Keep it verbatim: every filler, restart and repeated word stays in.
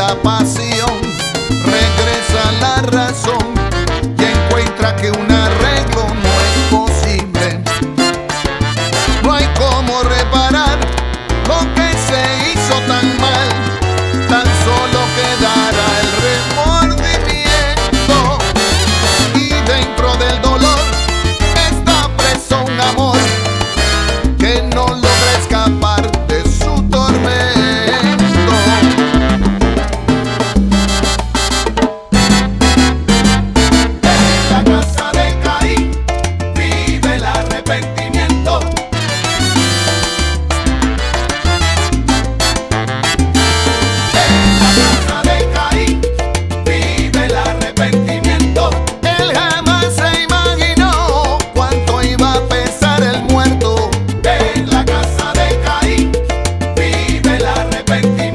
la pasión, regresa la razón y encuentra que un arreglo no es posible. No hay cómo reparar lo que se hizo tan mal, tan solo quedará el remordimiento. Y dentro del dolor está preso un amor que no logra escapar de su tormento. En la casa de Caín vive el arrepentimiento. En la casa de Caín vive el arrepentimiento. Él jamás se imaginó cuánto iba a pesar el muerto. En la casa de Caín vive el arrepentimiento.